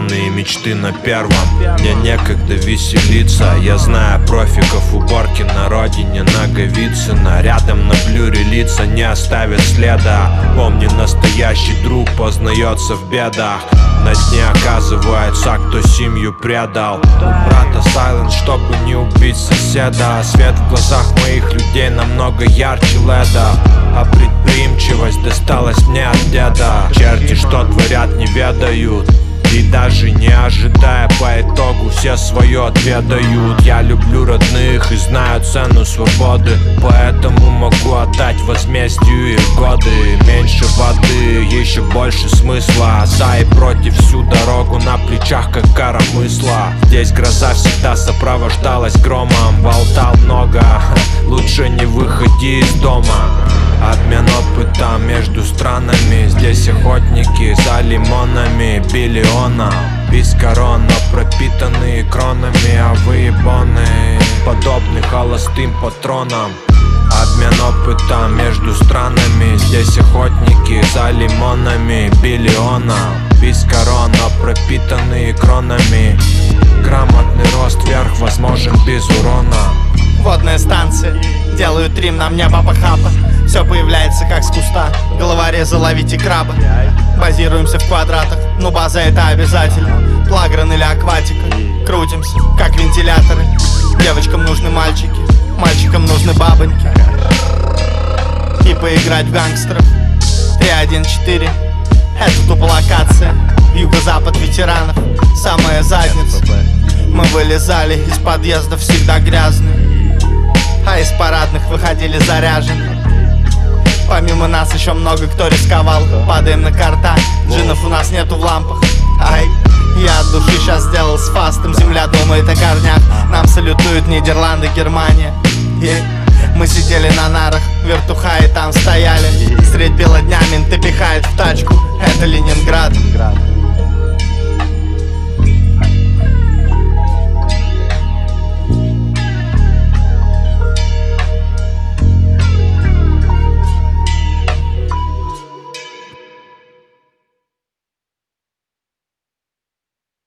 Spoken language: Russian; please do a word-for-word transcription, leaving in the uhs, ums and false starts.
странные мечты на первом. Мне некогда веселиться, я знаю профиков уборки на родине Наговицына. Рядом на блюре лица не оставят следа. Помни, настоящий друг познается в бедах. На дне оказывается, кто семью предал. У брата Silent, чтобы не убить соседа. Свет в глазах моих людей намного ярче леда. А предприимчивость досталась мне от деда. Черти, что творят, не ведают. И даже не ожидая, по итогу все свое отведают. Я люблю родных и знаю цену свободы, поэтому могу отдать возмездию их годы. Меньше воды, еще больше смысла. За и против всю дорогу на плечах, как коромысла. Здесь гроза всегда сопровождалась громом. Болтал много, лучше не выходи из дома. Обмен опытом между странами. Здесь охотники за лимонами. Биллиона без корон, но пропитанные кронами. А выебоны подобны холостым патронам. Обмен опытом между странами. Здесь охотники за лимонами. Биллиона без корон, но пропитанные кронами. Грамотный рост вверх возможен без урона. Водная станция, делают рим, нам небо похапа. Все появляется как с куста, головорезы ловите краба. Базируемся в квадратах, но база это обязательно. Плагран или акватика, крутимся как вентиляторы. Девочкам нужны мальчики, мальчикам нужны бабоньки. И поиграть в гангстеров. Три один четыре, это тупо локация. Юго-запад ветеранов, самая задница. Мы вылезали из подъездов всегда грязные, а из парадных выходили заряжены. Помимо нас еще много кто рисковал. Падаем на карта, джинов у нас нету в лампах. Ай, я от души сейчас сделал с фастом. Земля думает о корнях. Нам салютуют Нидерланды, Германия. И мы сидели на нарах, вертуха и там стояли. Средь бела дня менты пихают в тачку. Это Ленинград.